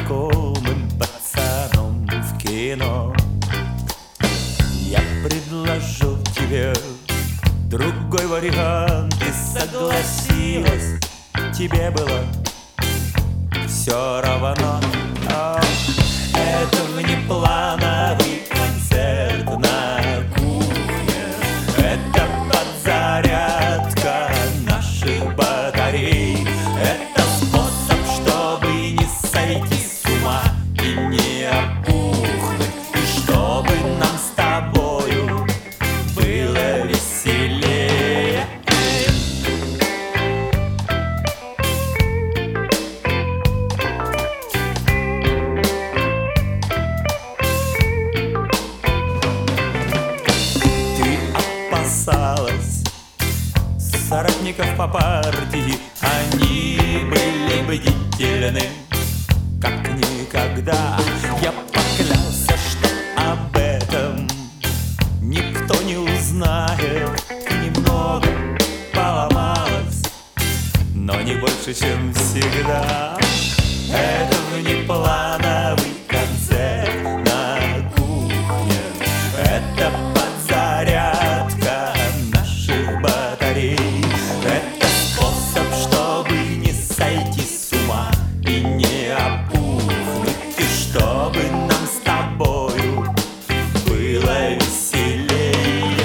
знакомым пацаном в кино. Я предложил тебе другой вариант, и согласилась, тебе было все равно. Это внеплановый концерт на кухне, это подзарядка наших батарей, это способ, чтобы не сойти с ума и не опухнуть, и чтобы нам с тобою было веселее. Соратников по партии, они были бдительны, как никогда. Я поклялся, что об этом никто не узнает. Немного поломалось, но не больше, чем всегда. Это внеплановый концерт на кухне, это подзарядка наших батарей, это способ, чтобы не сойти с ума и не опухнуть, и чтобы нам с тобою было веселее.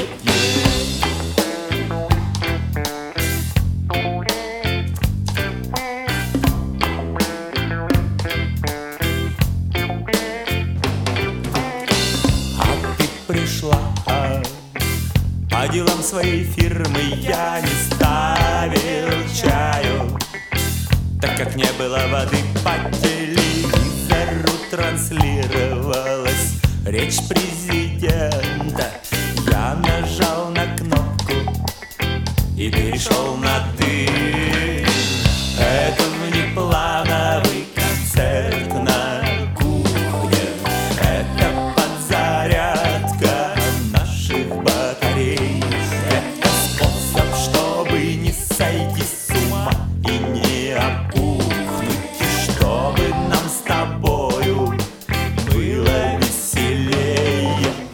А ты пришла по делам своей фирмы, я не ставил чаю, так как не было воды. По телевизору транслировалась речь президента. Я нажал на кнопку и перешел на «ты». Это внеплановый концерт на кухне, это подзарядка наших батарей, это способ, чтобы не сойти с ума и не опухнуть, и чтобы нам с тобою было веселее.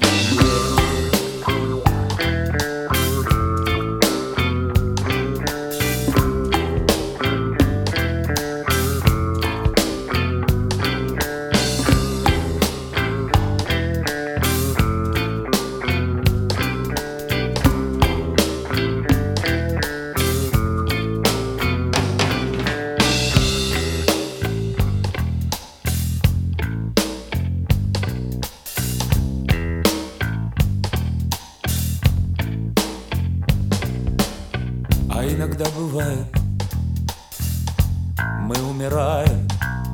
А иногда бывает, мы умираем,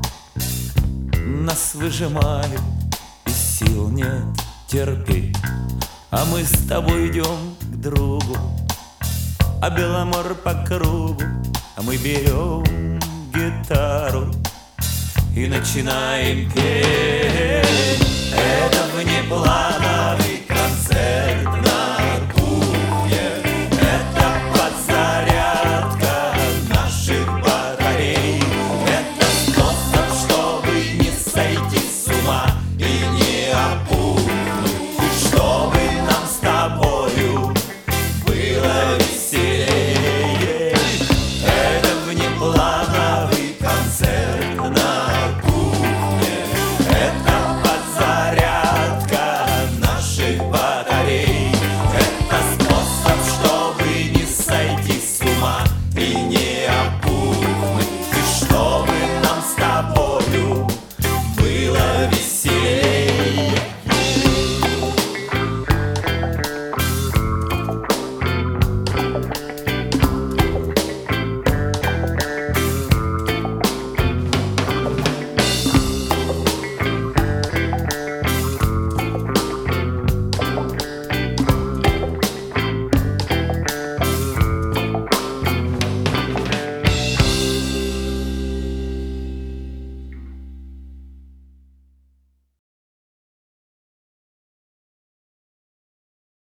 нас выжимают, и сил нет терпеть. А мы с тобой идем к другу, а Беломор по кругу, а мы берем гитару и начинаем петь. Это внеплановый